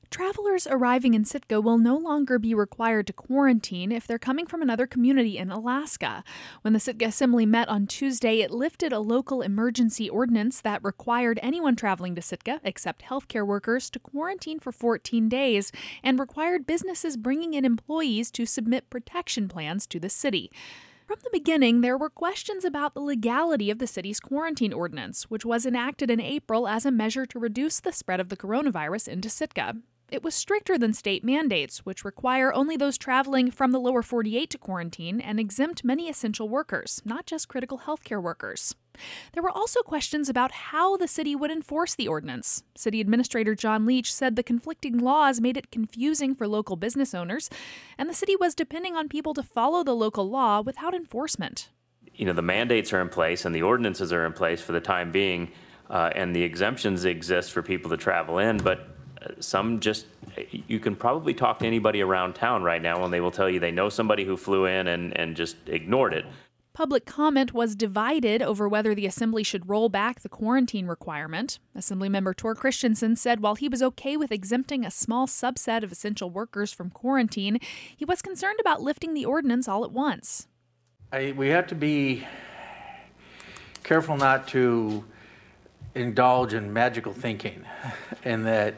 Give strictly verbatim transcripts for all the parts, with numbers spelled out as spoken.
Travelers arriving in Sitka will no longer be required to quarantine if they're coming from another community in Alaska. When the Sitka Assembly met on Tuesday, it lifted a local emergency ordinance that required anyone traveling to Sitka, except healthcare workers, to quarantine for fourteen days and required businesses bringing in employees to submit protection plans to the city. From the beginning, there were questions about the legality of the city's quarantine ordinance, which was enacted in April as a measure to reduce the spread of the coronavirus into Sitka. It was stricter than state mandates, which require only those traveling from the lower forty-eight to quarantine and exempt many essential workers, not just critical healthcare workers. There were also questions about how the city would enforce the ordinance. City Administrator John Leach said the conflicting laws made it confusing for local business owners, and the city was depending on people to follow the local law without enforcement. You know, the mandates are in place and the ordinances are in place for the time being, uh, and the exemptions exist for people to travel in, but some just, you can probably talk to anybody around town right now and they will tell you they know somebody who flew in and, and just ignored it. Public comment was divided over whether the assembly should roll back the quarantine requirement. Assemblymember Tor Christensen said while he was okay with exempting a small subset of essential workers from quarantine, he was concerned about lifting the ordinance all at once. I, we have to be careful not to indulge in magical thinking, and that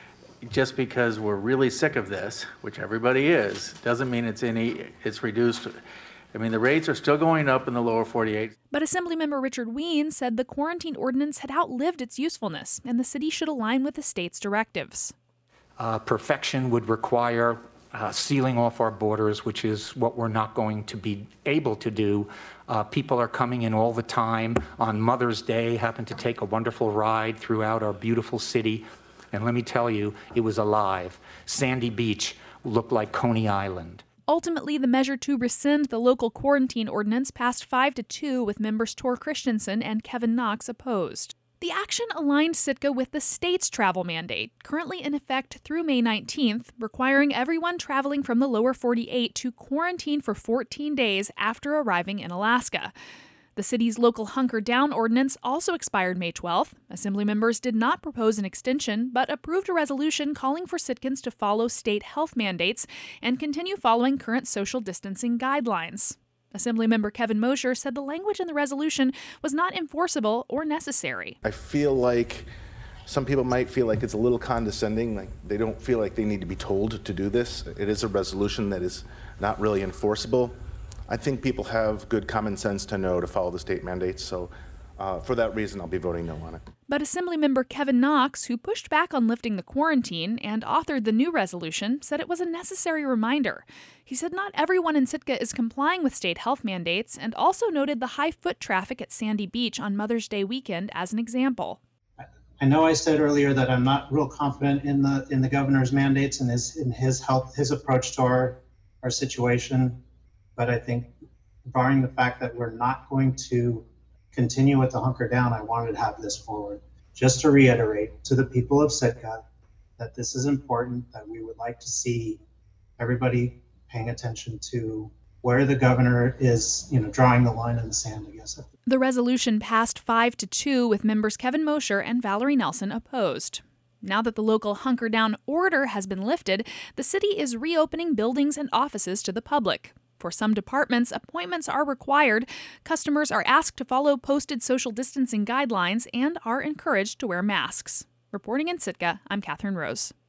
just because we're really sick of this, which everybody is, doesn't mean it's any, it's reduced. I mean, the rates are still going up in the lower forty-eight. But Assemblymember Richard Ween said the quarantine ordinance had outlived its usefulness, and the city should align with the state's directives. Uh, perfection would require uh, sealing off our borders, which is what we're not going to be able to do. Uh, people are coming in all the time. On Mother's Day, happened to take a wonderful ride throughout our beautiful city. And let me tell you, it was alive. Sandy Beach looked like Coney Island. Ultimately, the measure to rescind the local quarantine ordinance passed five to two, with members Tor Christensen and Kevin Knox opposed. The action aligned Sitka with the state's travel mandate, currently in effect through May nineteenth, requiring everyone traveling from the lower forty-eight to quarantine for fourteen days after arriving in Alaska. The city's local hunker down ordinance also expired May twelfth. Assembly members did not propose an extension, but approved a resolution calling for Sitkans to follow state health mandates and continue following current social distancing guidelines. Assemblymember Kevin Mosher said the language in the resolution was not enforceable or necessary. I feel like some people might feel like it's a little condescending, like they don't feel like they need to be told to do this. It is a resolution that is not really enforceable. I think people have good common sense to know to follow the state mandates, so uh, for that reason, I'll be voting no on it. But Assemblymember Kevin Knox, who pushed back on lifting the quarantine and authored the new resolution, said it was a necessary reminder. He said not everyone in Sitka is complying with state health mandates, and also noted the high foot traffic at Sandy Beach on Mother's Day weekend as an example. I know I said earlier that I'm not real confident in the in the governor's mandates and his in his health his approach to our our situation. But I think, barring the fact that we're not going to continue with the hunker down, I wanted to have this forward. Just to reiterate to the people of Sitka that this is important, that we would like to see everybody paying attention to where the governor is, you know, drawing the line in the sand, I guess. The resolution passed five to two, with members Kevin Mosher and Valerie Nelson opposed. Now that the local hunker down order has been lifted, the city is reopening buildings and offices to the public. For some departments, appointments are required. Customers are asked to follow posted social distancing guidelines and are encouraged to wear masks. Reporting in Sitka, I'm Catherine Rose.